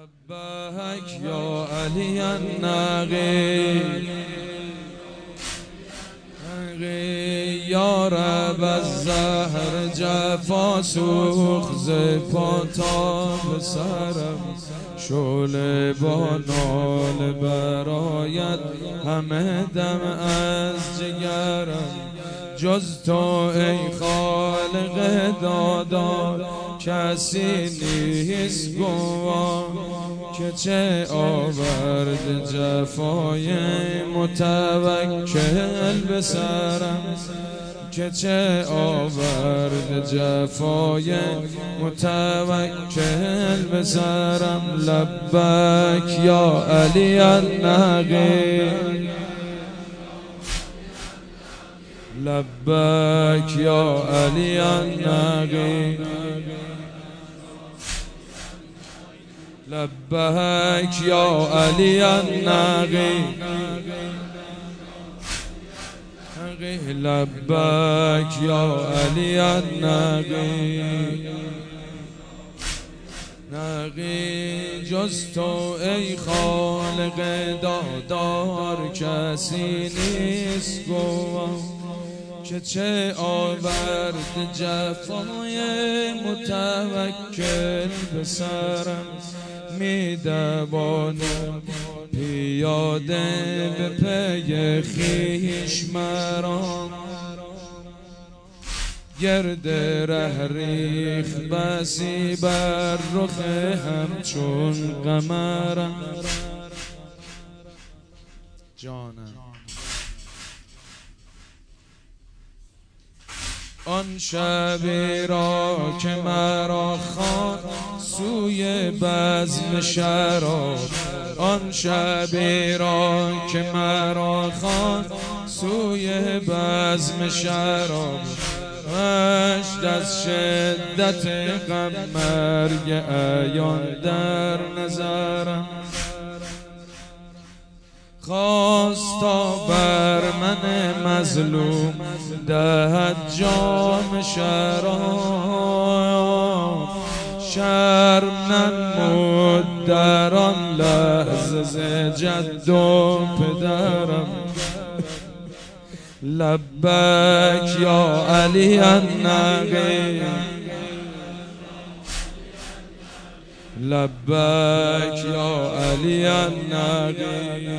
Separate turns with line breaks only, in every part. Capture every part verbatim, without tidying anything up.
لبیک یا علی النقی یا رب از زهر جفا سوخت ز پا تا به سرم شعله با ناله برآید همه دم از جگرم جز تو ای خالق دادار کسی نیست گواه که چه آورد جفای متوکل به سرم که چه آورد جفای متوکل به سرم لبیک یا علی النقی لبیک یا علی النقی لبیک یا علی النقی لبیک یا علی النقی نقی جز تو ای خالق دادار کسی نیست گواه که چه آورد جفای متوکل به سرم می دوانم پیاده به پی خویش مرا گرد ره ریخت بسی بر رخ همچون قمرم جانم آن شبی را که مرا خواند سوی بزم شراب آن شبی را که مرا خواند سوی بزم شراب رشت از شدت غم مرگ عیان در نظرم خواست تا بر من مظلوم دهد جام شراب شرم ننمود در آن لحظه ز جد و پدرم لبیک یا علی النقی لبیک یا علی النقی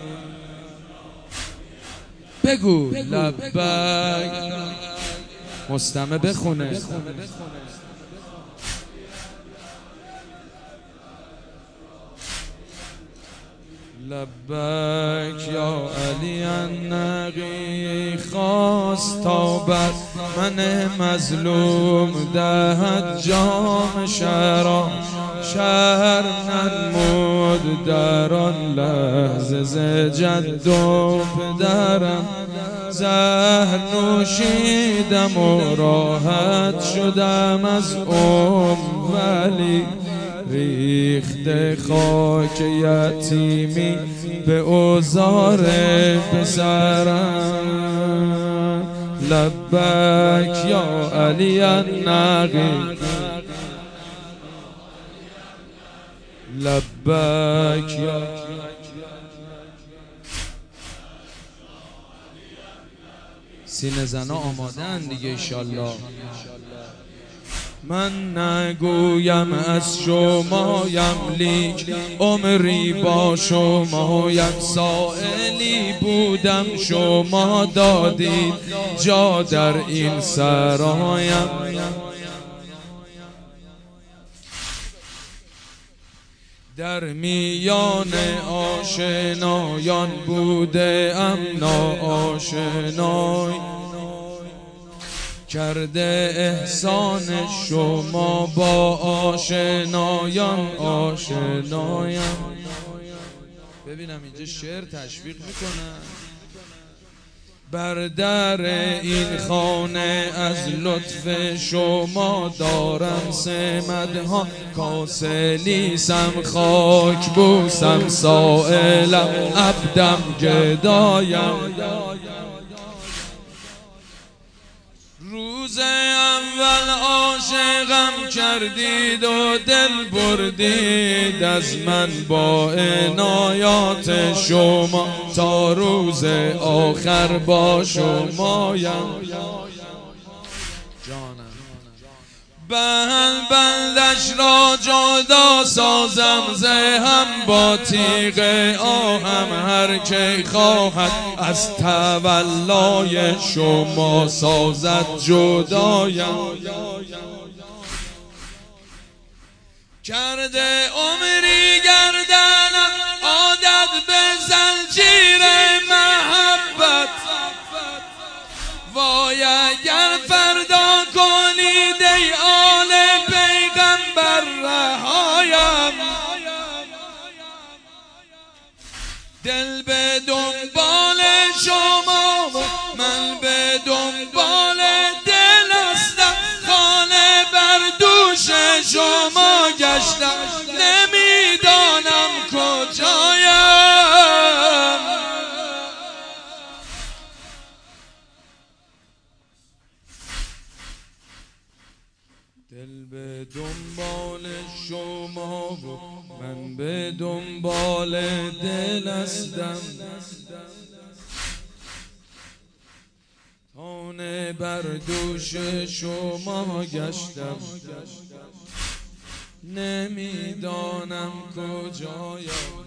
بگو لبیک مستمع بخونه لبیک یا علی النقی خواست تا بر من مظلوم دهد جام شراب شرم ننمود در آن لحظه ز جد و پدرم زهر نوشیدم و راحت شدم از ام ولی ریخت خاک یتیمی به اوزار پسرم لبیک یا علی النقی لبیک یا سینه زنا آمادن دیگه انشالله من نگویم از شمایم لیک عمری با شمایم سائلی بودم شما دادید جا در این سرایم در میان آشنایان بوده ام ناآشنای کرده احسان شما با آشنایان آشنایم ببینم اینجا شعر تشویق میکنن بر در این خانه از لطف شما دارم سمدها کاسه لیسم خاک بوسم سائلم عبدم گدایم روز اول اول عاشقم کردید و دل بردید از من با عنایات شما، تا روز آخر با شمایم. بل بندش را جدا سازم زهم با تیغ آهم، هر که خواهد از تولای شما سازد جدایم. کرده عمری گردنم عادت به زنجیر محبت، وای اگر فردا کنید ای آل پیغمبر رهایم. دل به دنبال شما و من به دنبال دل هستم، خانه بر دوش شما گشتم نمیدانم کجایم. دل به دنبال شما و من به دنبال دل هستم، خانه بر دوش شما گشتم نمیدانم کجایم.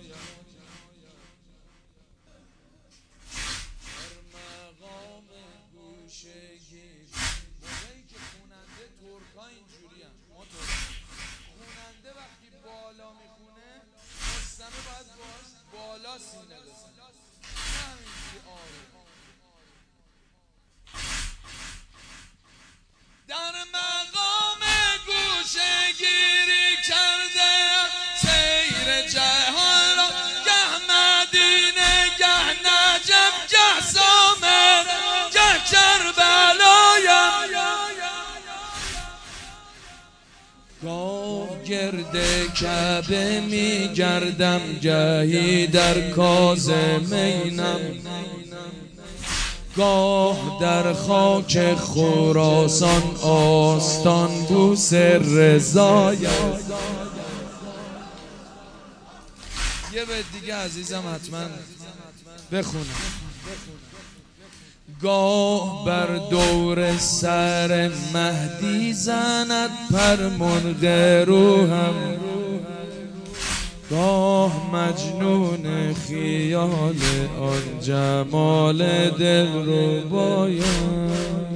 در مقام گوشه گیری کرده سیر جهان را، گه مدینه گه نجف گه سامر گه کربلایم. گاه گرد کعبه می گردم گهی در کاظمینم، گاه در خاک خراسان آستان بوس رضایم. یه بیت دیگه عزیزم حتما بخونم. گاه بر دور سر مهدی زند پر مرغ روحم، گاه مجنون خیال آن جمال دلربایم.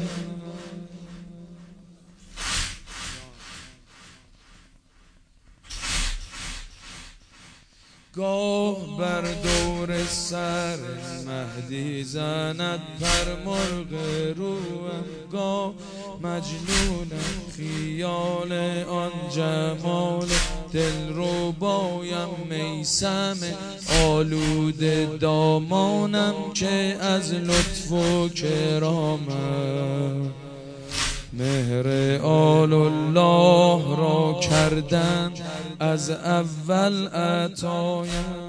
گاه بر دور سر مهدی زند پر مرغ روحم، گاه مجنون خیال آن جمال دلربایم. میثم آلود دامانم که از لطف و کرامت، مهر آل الله را کردن از اول عطایم.